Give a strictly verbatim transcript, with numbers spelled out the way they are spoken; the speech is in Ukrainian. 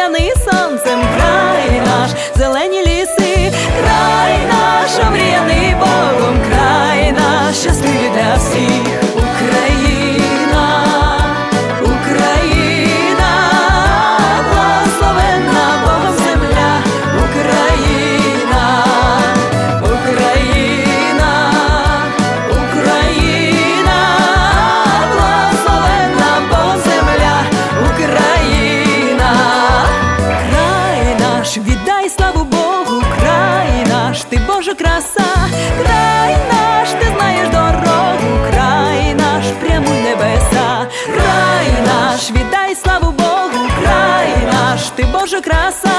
осяяний сонцем край наш, зелені ліси, край наш, омріяний Богом, край наш, щасливий для всіх. Україна, Україна, благословенна Богом земля, Україна, Україна, Україна, благословенна Богом земля, Україна. Край наш, віддай славу Богу, край наш, ти Божа краса, край наш, ти знаєш дорогу, край наш, прямуй небеса, край наш, віддай славу Богу, край наш, ти Божа краса.